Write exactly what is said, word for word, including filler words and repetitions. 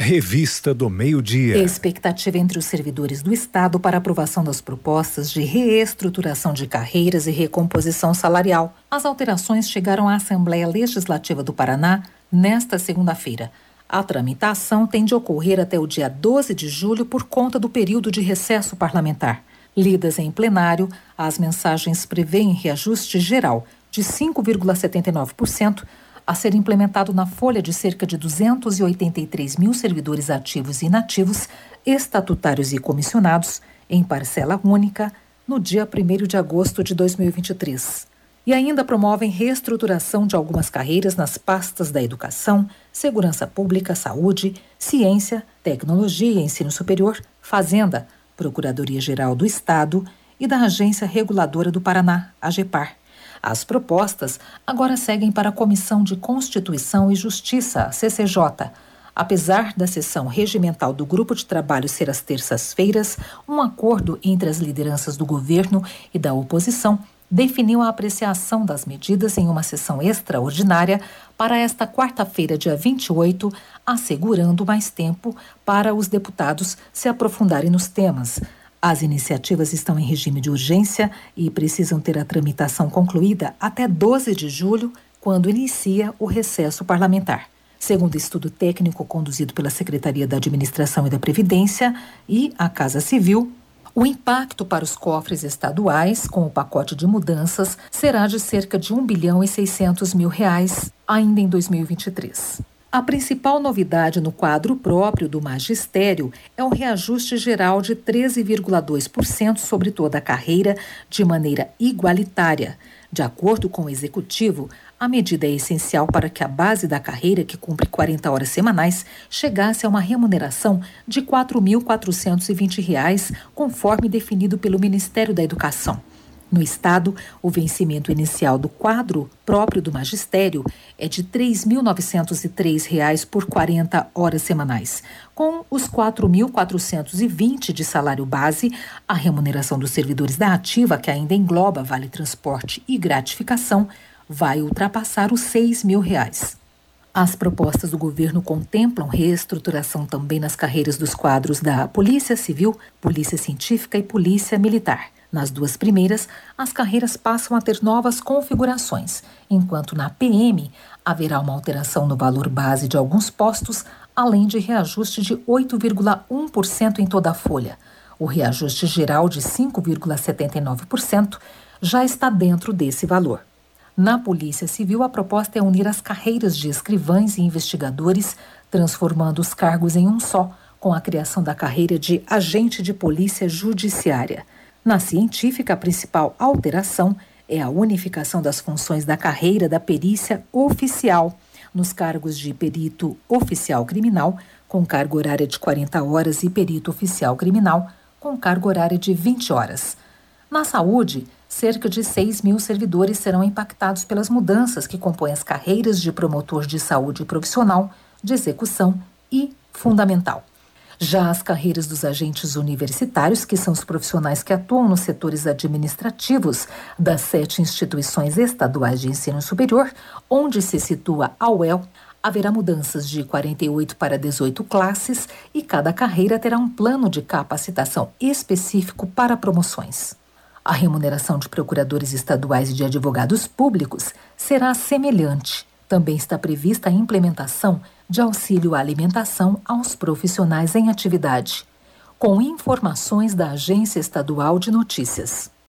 Revista do Meio-Dia. Expectativa entre os servidores do Estado para aprovação das propostas de reestruturação de carreiras e recomposição salarial. As alterações chegaram à Assembleia Legislativa do Paraná nesta segunda-feira. A tramitação tem de ocorrer até o dia doze de julho por conta do período de recesso parlamentar. Lidas em plenário, as mensagens prevêem reajuste geral de cinco vírgula setenta e nove por cento, a ser implementado na folha de cerca de duzentos e oitenta e três mil servidores ativos e inativos, estatutários e comissionados, em parcela única, no dia primeiro de agosto de dois mil e vinte e três. E ainda promovem reestruturação de algumas carreiras nas pastas da educação, segurança pública, saúde, ciência, tecnologia e ensino superior, fazenda, Procuradoria-Geral do Estado e da Agência Reguladora do Paraná, AGEPAR. As propostas agora seguem para a Comissão de Constituição e Justiça, C C J. Apesar da sessão regimental do Grupo de Trabalho ser às terças-feiras, um acordo entre as lideranças do governo e da oposição definiu a apreciação das medidas em uma sessão extraordinária para esta quarta-feira, dia vinte e oito, assegurando mais tempo para os deputados se aprofundarem nos temas. As iniciativas estão em regime de urgência e precisam ter a tramitação concluída até doze de julho, quando inicia o recesso parlamentar. Segundo estudo técnico conduzido pela Secretaria da Administração e da Previdência e a Casa Civil, o impacto para os cofres estaduais com o pacote de mudanças será de cerca de um bilhão e seiscentos mil reais ainda em dois mil e vinte e três. A principal novidade no quadro próprio do magistério é o reajuste geral de treze vírgula dois por cento sobre toda a carreira de maneira igualitária. De acordo com o Executivo, a medida é essencial para que a base da carreira, que cumpre quarenta horas semanais, chegasse a uma remuneração de quatro mil quatrocentos e vinte reais, conforme definido pelo Ministério da Educação. No Estado, o vencimento inicial do quadro próprio do magistério é de três mil novecentos e três reais por quarenta horas semanais. Com os quatro mil quatrocentos e vinte de salário base, a remuneração dos servidores da ativa, que ainda engloba vale transporte e gratificação, vai ultrapassar os seis mil reais. As propostas do governo contemplam reestruturação também nas carreiras dos quadros da Polícia Civil, Polícia Científica e Polícia Militar. Nas duas primeiras, as carreiras passam a ter novas configurações, enquanto na P M haverá uma alteração no valor base de alguns postos, além de reajuste de oito vírgula um por cento em toda a folha. O reajuste geral de cinco vírgula setenta e nove por cento já está dentro desse valor. Na Polícia Civil, a proposta é unir as carreiras de escrivães e investigadores, transformando os cargos em um só, com a criação da carreira de agente de polícia judiciária. Na científica, a principal alteração é a unificação das funções da carreira da perícia oficial, nos cargos de perito oficial criminal, com carga horária de quarenta horas, e perito oficial criminal, com carga horária de vinte horas. Na saúde, cerca de seis mil servidores serão impactados pelas mudanças que compõem as carreiras de promotor de saúde profissional, de execução e fundamental. Já as carreiras dos agentes universitários, que são os profissionais que atuam nos setores administrativos das sete instituições estaduais de ensino superior, onde se situa a U E L, haverá mudanças de quarenta e oito para dezoito classes e cada carreira terá um plano de capacitação específico para promoções. A remuneração de procuradores estaduais e de advogados públicos será semelhante. Também está prevista a implementação de auxílio à alimentação aos profissionais em atividade, com informações da Agência Estadual de Notícias.